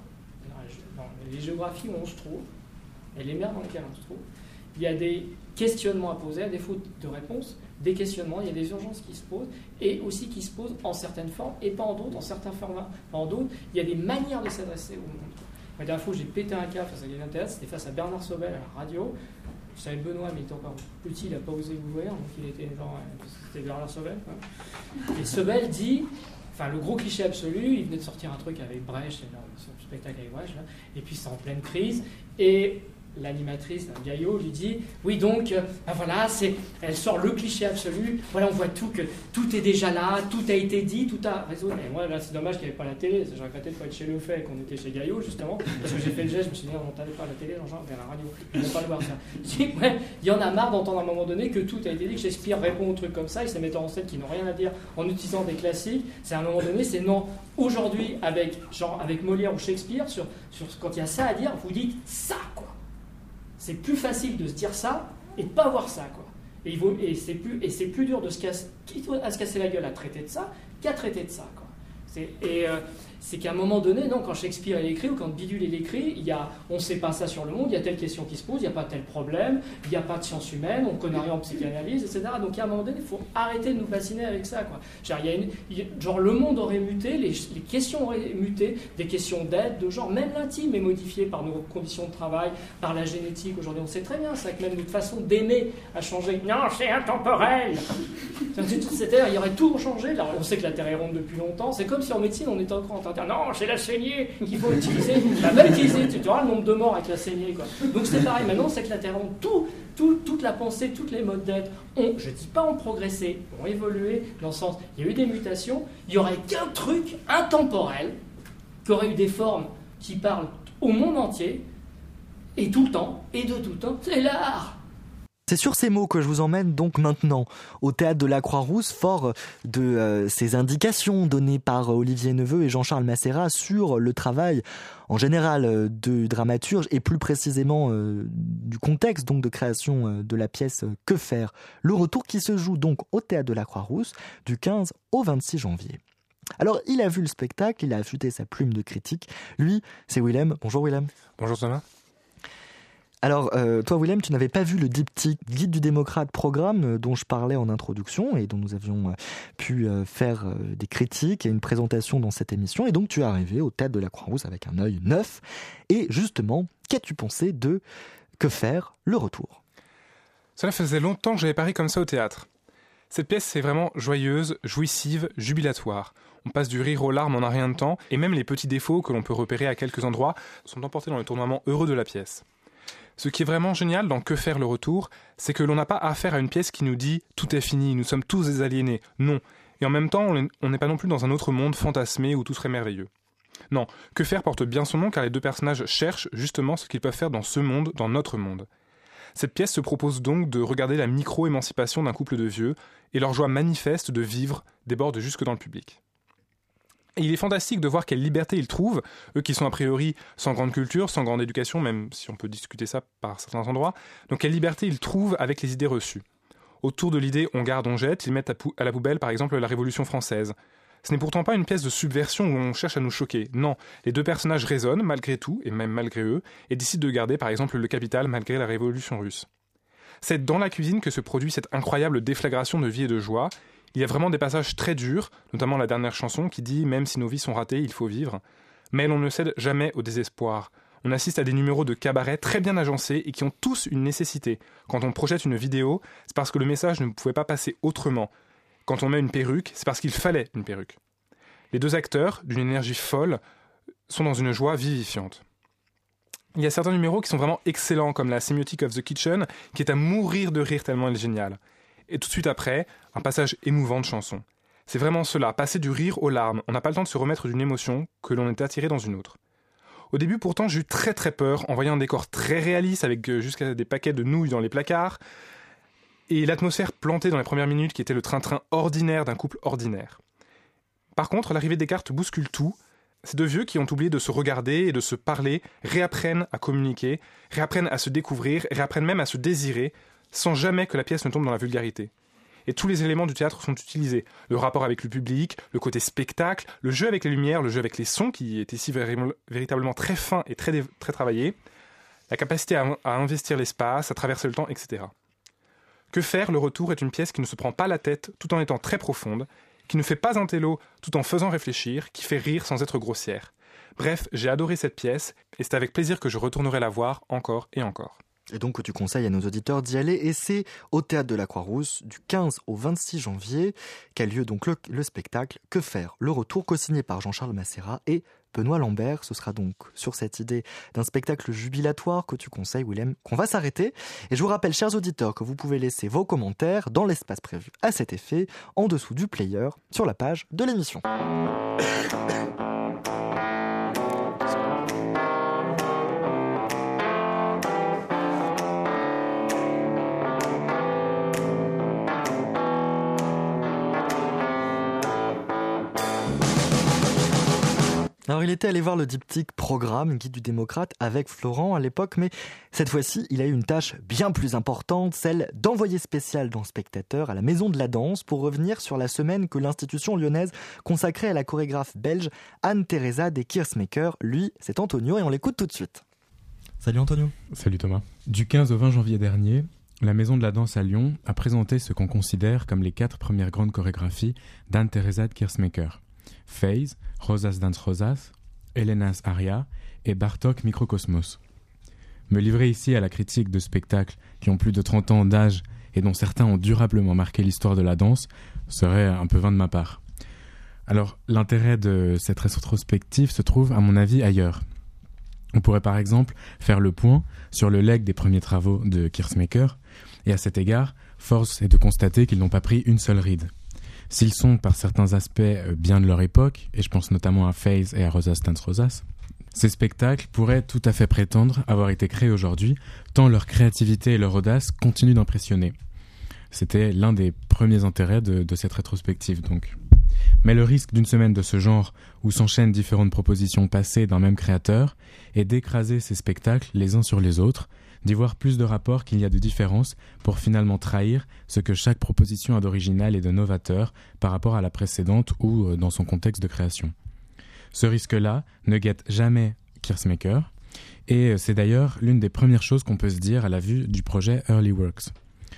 les géographies où on se trouve, et les mers dans lesquelles on se trouve, il y a des questionnements à poser, à défaut de réponse, des questionnements, il y a des urgences qui se posent, et aussi qui se posent en certaines formes, et pas en d'autres, en certains formats, pas en d'autres. Il y a des manières de s'adresser au monde. La dernière fois, j'ai pété un câble face à quelqu'un de théâtre, c'était face à Bernard Sobel à la radio. Je savais Benoît, mais il était encore petit, il n'a pas osé ouvrir, donc il était genre, c'était Bernard Sobel. Quoi. Et Sobel dit... Enfin, le gros cliché absolu, il venait de sortir un truc avec Brecht, son spectacle avec Brecht, là, et puis c'est en pleine crise, et l'animatrice, Gaillot, lui dit « Oui, donc, euh, ben voilà, c'est, elle sort le cliché absolu, voilà, on voit tout, que tout est déjà là, tout a été dit, tout a résolu. » Et moi, là, c'est dommage qu'il n'y avait pas la télé, j'ai regretté de ne pas être chez Le Fait et qu'on était chez Gaillot, justement, parce que j'ai fait le geste, je me suis dit « On n'entendait pas la télé, genre, vers la radio, je ne vais pas le voir ça. » Je dis « Ouais, il y en a marre d'entendre à un moment donné que tout a été dit, que Shakespeare répond aux trucs comme ça, et ces metteurs en scène qui n'ont rien à dire en utilisant des classiques, c'est à un moment donné, c'est non. Aujourd'hui, avec, genre, avec Molière ou Shakespeare, sur, sur, quand il y a ça à dire, vous dites ça, quoi. C'est plus facile de se dire ça et de ne pas voir ça, quoi. Et, il vaut, et, c'est plus, et c'est plus dur de se casser, à se casser la gueule à traiter de ça qu'à traiter de ça, quoi. C'est, et euh, c'est qu'à un moment donné, non, quand Shakespeare il écrit ou quand Bidule il écrit, il y a, on ne sait pas ça sur le monde, il y a telle question qui se pose, il n'y a pas tel problème, il n'y a pas de science humaine, on ne connaît rien en psychanalyse, et cetera. Donc à un moment donné, il faut arrêter de nous bassiner avec ça, quoi. Genre, il y a une, il y a, genre le monde aurait muté, les, les questions auraient muté, des questions d'aide, de genre, même l'intime est modifié par nos conditions de travail, par la génétique. Aujourd'hui, on sait très bien ça, que même notre façon d'aimer a changé. Non, c'est intemporel. C'est-à-dire, il y aurait tout changé. Là, on sait que la Terre est ronde depuis longtemps. C'est comme si en médecine, on était encore en train de dire non, c'est la saignée qu'il faut utiliser. La même utiliser, tu auras le nombre de morts avec la saignée, quoi. Donc c'est pareil. Maintenant, c'est que la Terre est ronde. Tout, tout, toute la pensée, tous les modes d'être ont, je ne dis pas ont progressé, ont évolué dans le sens, il y a eu des mutations. Il n'y aurait qu'un truc intemporel qui aurait eu des formes qui parlent au monde entier et tout le temps et de tout le temps. C'est l'art. C'est sur ces mots que je vous emmène donc maintenant au Théâtre de la Croix-Rousse, fort de euh, ces indications données par Olivier Neveu et Jean-Charles Macérat sur le travail en général de dramaturge et plus précisément euh, du contexte donc de création euh, de la pièce euh, Que faire ? Le retour qui se joue donc au Théâtre de la Croix-Rousse du quinze au vingt-six janvier. Alors il a vu le spectacle, il a affûté sa plume de critique. Lui, c'est Willem. Bonjour Willem. Bonjour Thomas. Alors, euh, toi, Willem, tu n'avais pas vu le diptyque Guide du démocrate programme euh, dont je parlais en introduction et dont nous avions euh, pu euh, faire euh, des critiques et une présentation dans cette émission. Et donc, tu es arrivé au Théâtre de la Croix-Rousse avec un œil neuf. Et justement, qu'as-tu pensé de Que faire ? Le retour ? Cela faisait longtemps que j'avais pas ri comme ça au théâtre. Cette pièce est vraiment joyeuse, jouissive, jubilatoire. On passe du rire aux larmes en un rien de temps, et même les petits défauts que l'on peut repérer à quelques endroits sont emportés dans le tournoiement heureux de la pièce. Ce qui est vraiment génial dans Que faire le retour, c'est que l'on n'a pas affaire à une pièce qui nous dit « tout est fini, nous sommes tous des aliénés ». Non. Et en même temps, on n'est pas non plus dans un autre monde fantasmé où tout serait merveilleux. Non, Que faire porte bien son nom car les deux personnages cherchent justement ce qu'ils peuvent faire dans ce monde, dans notre monde. Cette pièce se propose donc de regarder la micro-émancipation d'un couple de vieux et leur joie manifeste de vivre déborde jusque dans le public. Et il est fantastique de voir quelle liberté ils trouvent, eux qui sont a priori sans grande culture, sans grande éducation, même si on peut discuter ça par certains endroits, donc quelle liberté ils trouvent avec les idées reçues. Autour de l'idée « on garde, on jette », ils mettent à, pou- à la poubelle par exemple la Révolution française. Ce n'est pourtant pas une pièce de subversion où on cherche à nous choquer. Non, les deux personnages raisonnent malgré tout, et même malgré eux, et décident de garder par exemple le capital malgré la Révolution russe. C'est dans la cuisine que se produit cette incroyable déflagration de vie et de joie. Il y a vraiment des passages très durs, notamment la dernière chanson qui dit « Même si nos vies sont ratées, il faut vivre ». Mais l'on ne cède jamais au désespoir. On assiste à des numéros de cabaret très bien agencés et qui ont tous une nécessité. Quand on projette une vidéo, c'est parce que le message ne pouvait pas passer autrement. Quand on met une perruque, c'est parce qu'il fallait une perruque. Les deux acteurs, d'une énergie folle, sont dans une joie vivifiante. Il y a certains numéros qui sont vraiment excellents, comme la Semiotic of the Kitchen, qui est à mourir de rire tellement elle est géniale. Et tout de suite après, un passage émouvant de chanson. C'est vraiment cela, passer du rire aux larmes. On n'a pas le temps de se remettre d'une émotion que l'on est attiré dans une autre. Au début, pourtant, j'ai eu très très peur en voyant un décor très réaliste avec jusqu'à des paquets de nouilles dans les placards et l'atmosphère plantée dans les premières minutes qui était le train-train ordinaire d'un couple ordinaire. Par contre, l'arrivée des cartes bouscule tout. Ces deux vieux qui ont oublié de se regarder et de se parler réapprennent à communiquer, réapprennent à se découvrir, réapprennent même à se désirer sans jamais que la pièce ne tombe dans la vulgarité. Et tous les éléments du théâtre sont utilisés. Le rapport avec le public, le côté spectacle, le jeu avec les lumières, le jeu avec les sons, qui est ici véri- véritablement très fin et très, dé- très travaillé, la capacité à, à investir l'espace, à traverser le temps, et cetera. Que faire, le retour est une pièce qui ne se prend pas la tête tout en étant très profonde, qui ne fait pas un télo tout en faisant réfléchir, qui fait rire sans être grossière. Bref, j'ai adoré cette pièce, et c'est avec plaisir que je retournerai la voir encore et encore. Et donc que tu conseilles à nos auditeurs d'y aller, et c'est au Théâtre de la Croix-Rousse du quinze au vingt-six janvier qu'a lieu donc le, le spectacle Que faire, le retour, co-signé par Jean-Charles Masséra et Benoît Lambert. Ce sera donc sur cette idée d'un spectacle jubilatoire que tu conseilles, Willem, qu'on va s'arrêter. Et je vous rappelle, chers auditeurs, que vous pouvez laisser vos commentaires dans l'espace prévu à cet effet, en dessous du player, sur la page de l'émission. Alors il était allé voir le diptyque Programme, Guide du démocrate, avec Florent à l'époque, mais cette fois-ci, il a eu une tâche bien plus importante, celle d'envoyer spécial dans Spectateur à la Maison de la Danse pour revenir sur la semaine que l'institution lyonnaise consacrait à la chorégraphe belge Anne-Theresa de Keersmaeker. Lui, c'est Antonio et on l'écoute tout de suite. Salut Antonio. Salut Thomas. Du quinze au vingt janvier dernier, la Maison de la Danse à Lyon a présenté ce qu'on considère comme les quatre premières grandes chorégraphies d'Anne-Theresa de Keersmaeker. Phase, Rosas Dance Rosas, Helena's Aria et Bartók Microcosmos. Me livrer ici à la critique de spectacles qui ont plus de trente ans d'âge et dont certains ont durablement marqué l'histoire de la danse serait un peu vain de ma part. Alors, l'intérêt de cette rétrospective se trouve, à mon avis, ailleurs. On pourrait par exemple faire le point sur le legs des premiers travaux de Keersmaeker, et à cet égard, force est de constater qu'ils n'ont pas pris une seule ride. S'ils sont par certains aspects bien de leur époque, et je pense notamment à Phase et à Rosas Dance Rosas, ces spectacles pourraient tout à fait prétendre avoir été créés aujourd'hui, tant leur créativité et leur audace continuent d'impressionner. C'était l'un des premiers intérêts de, de cette rétrospective donc. Mais le risque d'une semaine de ce genre, où s'enchaînent différentes propositions passées d'un même créateur, est d'écraser ces spectacles les uns sur les autres, d'y voir plus de rapports qu'il y a de différences pour finalement trahir ce que chaque proposition a d'original et de novateur par rapport à la précédente ou dans son contexte de création. Ce risque-là ne guette jamais Keersmaeker, et c'est d'ailleurs l'une des premières choses qu'on peut se dire à la vue du projet Early Works.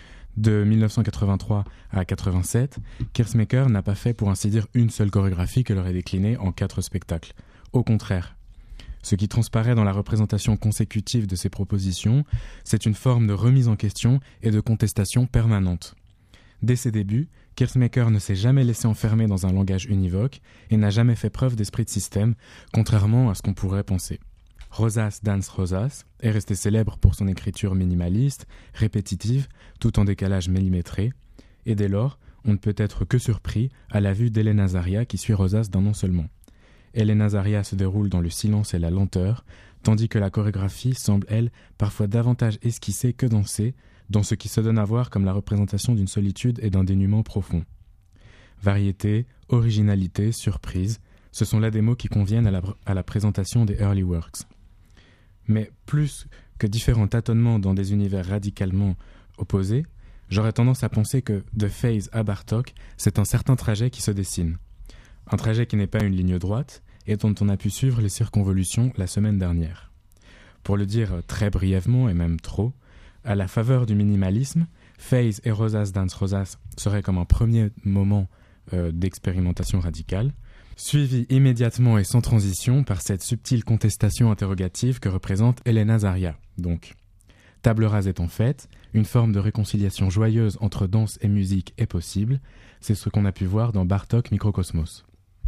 De dix-neuf cent quatre-vingt-trois à quatre-vingt-sept, Keersmaeker n'a pas fait pour ainsi dire une seule chorégraphie qu'elle aurait déclinée en quatre spectacles. Au contraire. Ce qui transparaît dans la représentation consécutive de ces propositions, c'est une forme de remise en question et de contestation permanente. Dès ses débuts, Keersmaeker ne s'est jamais laissé enfermer dans un langage univoque et n'a jamais fait preuve d'esprit de système, contrairement à ce qu'on pourrait penser. Rosas Dance Rosas est resté célèbre pour son écriture minimaliste, répétitive, tout en décalage millimétré, et dès lors, on ne peut être que surpris à la vue d'Helena's Aria qui suit Rosas d'un nom seulement. Elena Zaria se déroule dans le silence et la lenteur, tandis que la chorégraphie semble, elle, parfois davantage esquissée que dansée, dans ce qui se donne à voir comme la représentation d'une solitude et d'un dénuement profond. Variété, originalité, surprise, ce sont là des mots qui conviennent à la, à la présentation des early works. Mais plus que différents tâtonnements dans des univers radicalement opposés, j'aurais tendance à penser que de Phase à Bartók, c'est un certain trajet qui se dessine. Un trajet qui n'est pas une ligne droite et dont on a pu suivre les circonvolutions la semaine dernière. Pour le dire très brièvement et même trop, à la faveur du minimalisme, Phase et Rosas Dance Rosas seraient comme un premier moment euh, d'expérimentation radicale, suivi immédiatement et sans transition par cette subtile contestation interrogative que représente Elena Zaria. Donc, table rase étant faite, une forme de réconciliation joyeuse entre danse et musique est possible, c'est ce qu'on a pu voir dans Bartók Microcosmos.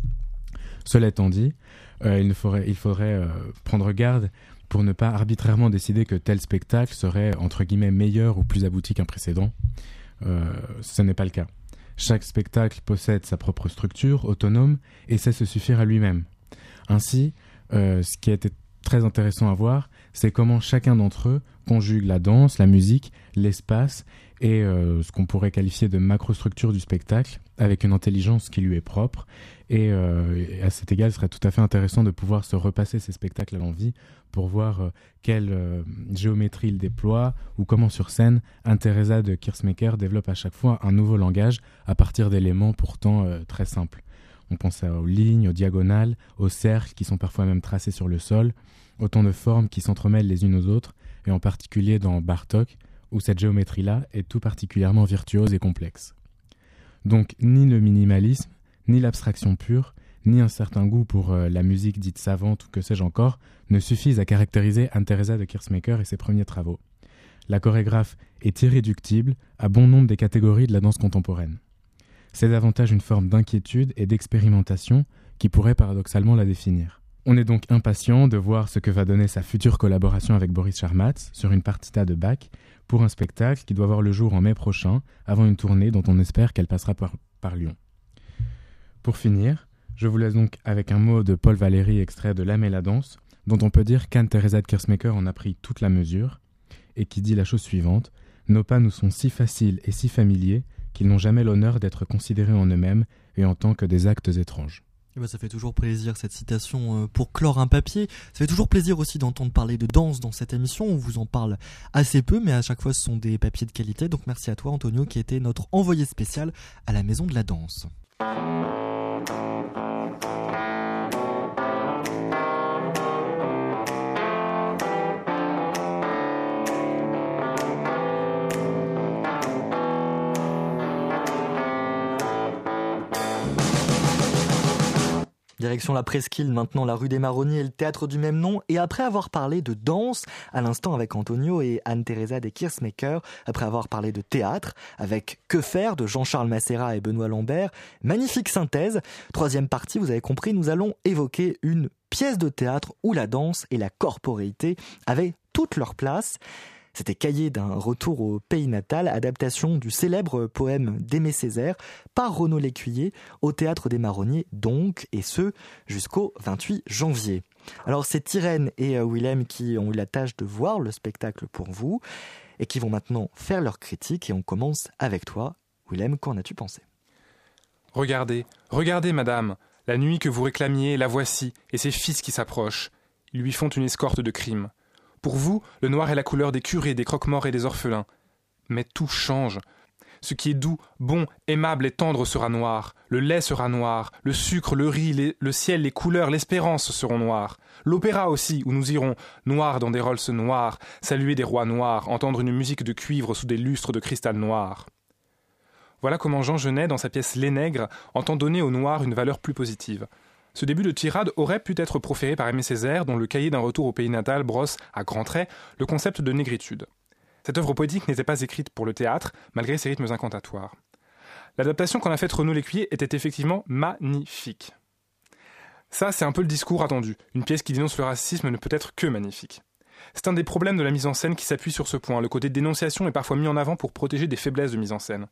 Cela étant dit, euh, il, faudrait, il faudrait euh, prendre garde pour ne pas arbitrairement décider que tel spectacle serait entre guillemets meilleur ou plus abouti qu'un précédent. Euh, ce n'est pas le cas. Chaque spectacle possède sa propre structure autonome et sait se suffire à lui-même. Ainsi, euh, ce qui a été très intéressant à voir, c'est comment chacun d'entre eux conjugue la danse, la musique, l'espace et euh, ce qu'on pourrait qualifier de macrostructure du spectacle avec une intelligence qui lui est propre. Et, euh, et à cet égard, il serait tout à fait intéressant de pouvoir se repasser ces spectacles à l'envi pour voir euh, quelle euh, géométrie il déploie ou comment sur scène, Anne-Theresa de Kirsmaker développe à chaque fois un nouveau langage à partir d'éléments pourtant euh, très simples. On pense aux lignes, aux diagonales, aux cercles qui sont parfois même tracés sur le sol, autant de formes qui s'entremêlent les unes aux autres, et en particulier dans Bartók, où cette géométrie-là est tout particulièrement virtuose et complexe. Donc ni le minimalisme, ni l'abstraction pure, ni un certain goût pour euh, la musique dite savante ou que sais-je encore, ne suffisent à caractériser Anne-Theresa de Kirsmaker et ses premiers travaux. La chorégraphe est irréductible à bon nombre des catégories de la danse contemporaine. C'est davantage une forme d'inquiétude et d'expérimentation qui pourrait paradoxalement la définir. On est donc impatient de voir ce que va donner sa future collaboration avec Boris Charmatz sur une partita de Bach pour un spectacle qui doit voir le jour en mai prochain, avant une tournée dont on espère qu'elle passera par, par Lyon. Pour finir, je vous laisse donc avec un mot de Paul Valéry extrait de L'âme et la danse, dont on peut dire qu'Anne-Theresa de Kirsmaker en a pris toute la mesure, et qui dit la chose suivante: « Nos pas nous sont si faciles et si familiers qu'ils n'ont jamais l'honneur d'être considérés en eux-mêmes et en tant que des actes étranges. » Eh ben, ça fait toujours plaisir cette citation pour clore un papier. Ça fait toujours plaisir aussi d'entendre parler de danse dans cette émission. On vous en parle assez peu, mais à chaque fois ce sont des papiers de qualité. Donc merci à toi Antonio qui était notre envoyé spécial à la Maison de la Danse. Direction la Presqu'île, maintenant la rue des Marronniers et le théâtre du même nom. Et après avoir parlé de danse, à l'instant avec Antonio et Anne-Theresa de Kirsmaker, après avoir parlé de théâtre, avec Que faire de Jean-Charles Massérat et Benoît Lambert, magnifique synthèse. Troisième partie, vous avez compris, nous allons évoquer une pièce de théâtre où la danse et la corporéité avaient toute leur place. C'était Cahier d'un retour au pays natal, adaptation du célèbre poème d'Aimé Césaire par Renaud Lécuyer au Théâtre des Marronniers, donc, et ce, jusqu'au vingt-huit janvier. Alors c'est Irène et Willem qui ont eu la tâche de voir le spectacle pour vous et qui vont maintenant faire leur critique, et on commence avec toi. Willem, qu'en as-tu pensé ? Regardez, regardez madame, la nuit que vous réclamiez, la voici, et ses fils qui s'approchent. Ils lui font une escorte de crime. Pour vous, le noir est la couleur des curés, des croque-morts et des orphelins. Mais tout change. Ce qui est doux, bon, aimable et tendre sera noir. Le lait sera noir. Le sucre, le riz, les, le ciel, les couleurs, l'espérance seront noirs. L'opéra aussi, où nous irons, noirs dans des Rolls noirs, saluer des rois noirs, entendre une musique de cuivre sous des lustres de cristal noir. Voilà comment Jean Genet, dans sa pièce Les Nègres, entend donner au noir une valeur plus positive. Ce début de tirade aurait pu être proféré par Aimé Césaire, dont le Cahier d'un retour au pays natal brosse, à grands traits, le concept de négritude. Cette œuvre poétique n'était pas écrite pour le théâtre, malgré ses rythmes incantatoires. L'adaptation qu'en a faite Renaud Lécuyer était effectivement magnifique. Ça, c'est un peu le discours attendu. Une pièce qui dénonce le racisme ne peut être que magnifique. C'est un des problèmes de la mise en scène qui s'appuie sur ce point. Le côté dénonciation est parfois mis en avant pour protéger des faiblesses de mise en scène.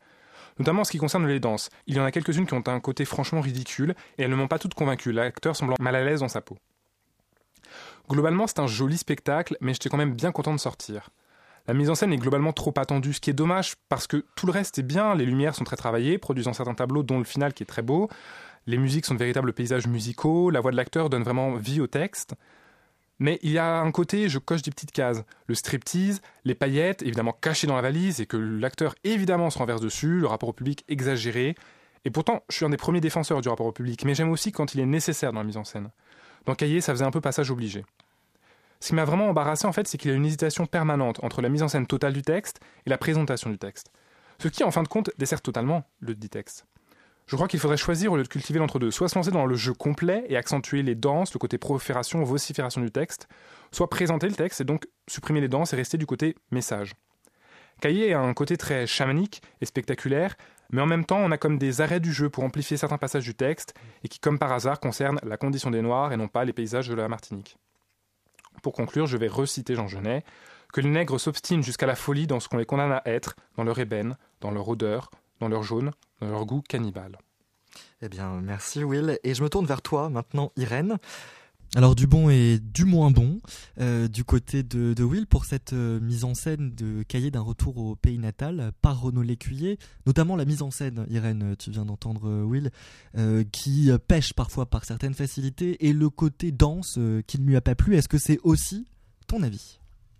notamment en ce qui concerne les danses. Il y en a quelques-unes qui ont un côté franchement ridicule, et elles ne m'ont pas toutes convaincu, l'acteur semblant mal à l'aise dans sa peau. Globalement, c'est un joli spectacle, mais j'étais quand même bien content de sortir. La mise en scène est globalement trop attendue, ce qui est dommage parce que tout le reste est bien, les lumières sont très travaillées, produisant certains tableaux dont le final qui est très beau, les musiques sont de véritables paysages musicaux, la voix de l'acteur donne vraiment vie au texte. Mais il y a un côté, je coche des petites cases. Le striptease, les paillettes, évidemment cachées dans la valise, et que l'acteur évidemment se renverse dessus, le rapport au public exagéré. Et pourtant, je suis un des premiers défenseurs du rapport au public, mais j'aime aussi quand il est nécessaire dans la mise en scène. Dans Cahiers, ça faisait un peu passage obligé. Ce qui m'a vraiment embarrassé, en fait, c'est qu'il y a une hésitation permanente entre la mise en scène totale du texte et la présentation du texte. Ce qui, en fin de compte, dessert totalement le dit texte. Je crois qu'il faudrait choisir au lieu de cultiver l'entre-deux, soit se lancer dans le jeu complet et accentuer les danses, le côté profération, vocifération du texte, soit présenter le texte et donc supprimer les danses et rester du côté message. Cahiers a un côté très chamanique et spectaculaire, mais en même temps, on a comme des arrêts du jeu pour amplifier certains passages du texte et qui, comme par hasard, concernent la condition des Noirs et non pas les paysages de la Martinique. Pour conclure, je vais reciter Jean Genet, que les nègres s'obstinent jusqu'à la folie dans ce qu'on les condamne à être, dans leur ébène, dans leur odeur, dans leur jaune, dans leur goût cannibale. Eh bien, merci Will. Et je me tourne vers toi maintenant, Irène. Alors du bon et du moins bon, euh, du côté de, de Will pour cette euh, mise en scène de Cahiers d'un retour au pays natal par Renaud Lécuyer, notamment la mise en scène, Irène, tu viens d'entendre euh, Will, euh, qui pêche parfois par certaines facilités, et le côté danse euh, qui ne lui a pas plu. Est-ce que c'est aussi ton avis ?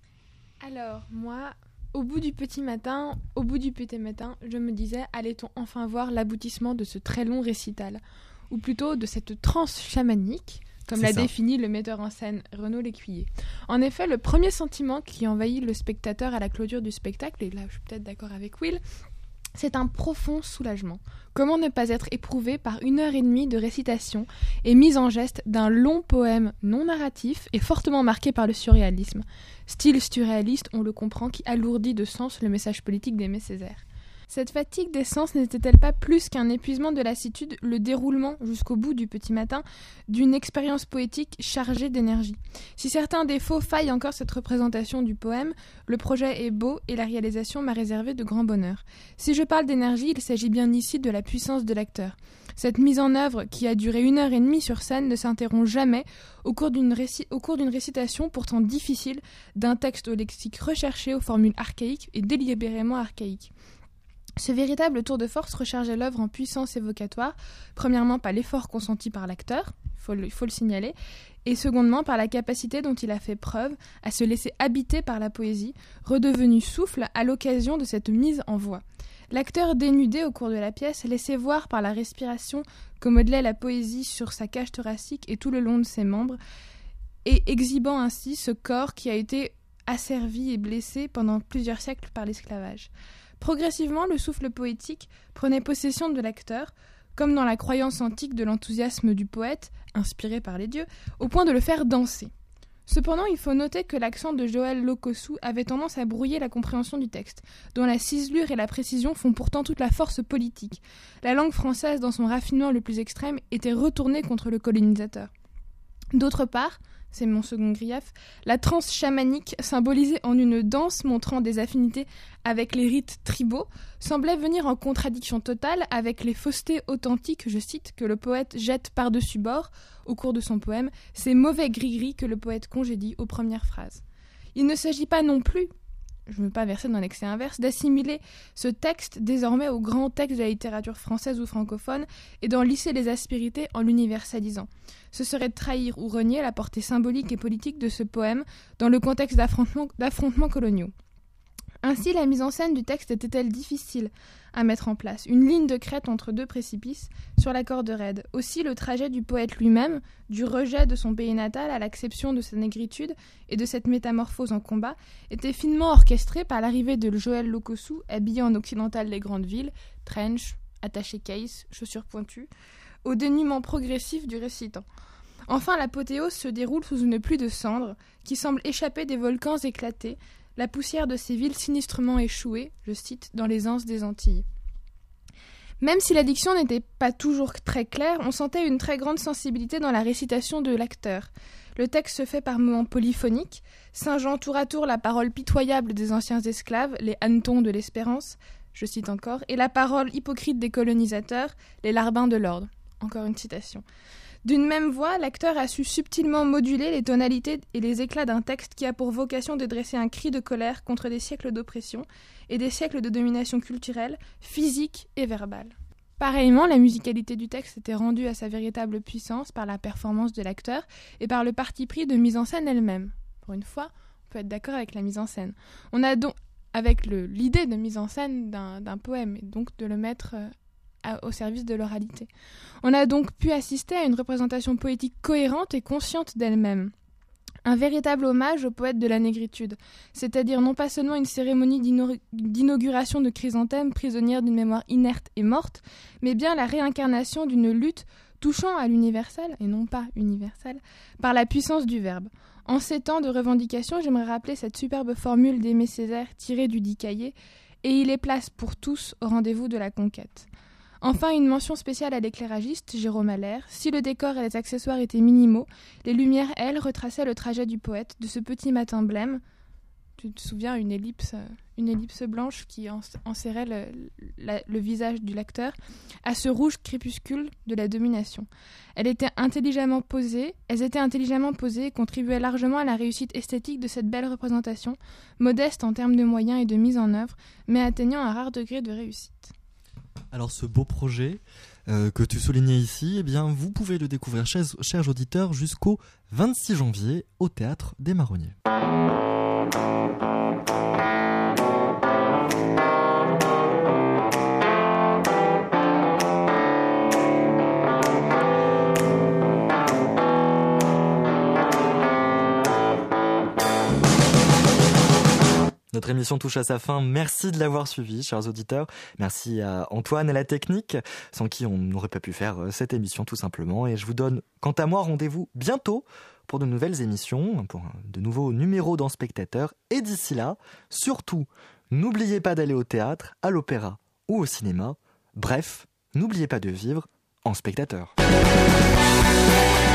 Alors moi, au bout du petit matin, au bout du petit matin, je me disais, allait-on enfin voir l'aboutissement de ce très long récital, ou plutôt de cette transe chamanique, comme C'est l'a ça. défini le metteur en scène Renaud Lécuyer. En effet, le premier sentiment qui envahit le spectateur à la clôture du spectacle, et là je suis peut-être d'accord avec Will, c'est un profond soulagement. Comment ne pas être éprouvé par une heure et demie de récitation et mise en geste d'un long poème non narratif et fortement marqué par le surréalisme. Style surréaliste, on le comprend, qui alourdit de sens le message politique d'Aimé Césaire. Cette fatigue des sens n'était-elle pas plus qu'un épuisement de lassitude, le déroulement, jusqu'au bout du petit matin, d'une expérience poétique chargée d'énergie ? Si certains défauts faillent encore cette représentation du poème, le projet est beau et la réalisation m'a réservé de grands bonheurs. Si je parle d'énergie, il s'agit bien ici de la puissance de l'acteur. Cette mise en œuvre, qui a duré une heure et demie sur scène, ne s'interrompt jamais au cours d'une, réci- au cours d'une récitation pourtant difficile d'un texte au lexique recherché, aux formules archaïques et délibérément archaïques. Ce véritable tour de force rechargeait l'œuvre en puissance évocatoire, premièrement par l'effort consenti par l'acteur, il faut le, il faut le signaler, et secondement par la capacité dont il a fait preuve à se laisser habiter par la poésie, redevenu souffle à l'occasion de cette mise en voix. L'acteur dénudé au cours de la pièce laissait voir par la respiration que modelait la poésie sur sa cage thoracique et tout le long de ses membres, et exhibant ainsi ce corps qui a été asservi et blessé pendant plusieurs siècles par l'esclavage. Progressivement, le souffle poétique prenait possession de l'acteur, comme dans la croyance antique de l'enthousiasme du poète, inspiré par les dieux, au point de le faire danser. Cependant, il faut noter que l'accent de Joël Locossou avait tendance à brouiller la compréhension du texte, dont la ciselure et la précision font pourtant toute la force politique. La langue française, dans son raffinement le plus extrême, était retournée contre le colonisateur. D'autre part, c'est mon second grief, la transe chamanique, symbolisée en une danse montrant des affinités avec les rites tribaux, semblait venir en contradiction totale avec les faussetés authentiques, je cite, que le poète jette par-dessus bord au cours de son poème, ces mauvais gris-gris que le poète congédie aux premières phrases. Il ne s'agit pas non plus, je ne veux pas verser dans l'excès inverse, d'assimiler ce texte désormais au grand texte de la littérature française ou francophone et d'en lisser les aspérités en l'universalisant. Ce serait de trahir ou renier la portée symbolique et politique de ce poème dans le contexte d'affrontements, d'affrontements coloniaux. Ainsi, la mise en scène du texte était-elle difficile à mettre en place, une ligne de crête entre deux précipices sur la corde raide. Aussi, le trajet du poète lui-même, du rejet de son pays natal à l'acception de sa négritude et de cette métamorphose en combat, était finement orchestré par l'arrivée de Joël Locossou, habillé en occidental des grandes villes, trench, attaché case, chaussures pointues, au dénuement progressif du récitant. Enfin, l'apothéose se déroule sous une pluie de cendres qui semble échapper des volcans éclatés, la poussière de ces villes sinistrement échouées, je cite, dans les anses des Antilles. Même si la diction n'était pas toujours très claire, on sentait une très grande sensibilité dans la récitation de l'acteur. Le texte se fait par moments polyphoniques, singeant tour à tour la parole pitoyable des anciens esclaves, les hannetons de l'espérance, je cite encore, et la parole hypocrite des colonisateurs, les larbins de l'ordre. Encore une citation. D'une même voix, l'acteur a su subtilement moduler les tonalités et les éclats d'un texte qui a pour vocation de dresser un cri de colère contre des siècles d'oppression et des siècles de domination culturelle, physique et verbale. Pareillement, la musicalité du texte était rendue à sa véritable puissance par la performance de l'acteur et par le parti pris de mise en scène elle-même. Pour une fois, on peut être d'accord avec la mise en scène. On a donc, avec le, l'idée de mise en scène d'un, d'un poème, et donc de le mettre euh, à, au service de l'oralité. On a donc pu assister à une représentation poétique cohérente et consciente d'elle-même. Un véritable hommage au poète de la négritude, c'est-à-dire non pas seulement une cérémonie d'ino- d'inauguration de chrysanthème prisonnière d'une mémoire inerte et morte, mais bien la réincarnation d'une lutte touchant à l'universel, et non pas universel, par la puissance du verbe. En ces temps de revendication, j'aimerais rappeler cette superbe formule d'Aimé Césaire tirée du dit cahier, et il est place pour tous au rendez-vous de la conquête. Enfin, une mention spéciale à l'éclairagiste, Jérôme Allaire. Si le décor et les accessoires étaient minimaux, les lumières, elles, retraçaient le trajet du poète, de ce petit matin blême. Tu te souviens, une ellipse, une ellipse blanche qui enserrait le, la, le visage du lecteur, à ce rouge crépuscule de la domination. Elle était intelligemment posée, elles étaient intelligemment posées et contribuaient largement à la réussite esthétique de cette belle représentation, modeste en termes de moyens et de mise en œuvre, mais atteignant un rare degré de réussite. Alors ce beau projet euh, que tu soulignais ici, eh bien, vous pouvez le découvrir, chers, chers auditeurs, jusqu'au vingt-six janvier au Théâtre des Marronniers. Notre émission touche à sa fin. Merci de l'avoir suivi, chers auditeurs. Merci à Antoine et la technique, sans qui on n'aurait pas pu faire cette émission tout simplement. Et je vous donne, quant à moi, rendez-vous bientôt pour de nouvelles émissions, pour de nouveaux numéros dans Spectateur. Et d'ici là, surtout, n'oubliez pas d'aller au théâtre, à l'opéra ou au cinéma. Bref, n'oubliez pas de vivre en spectateur.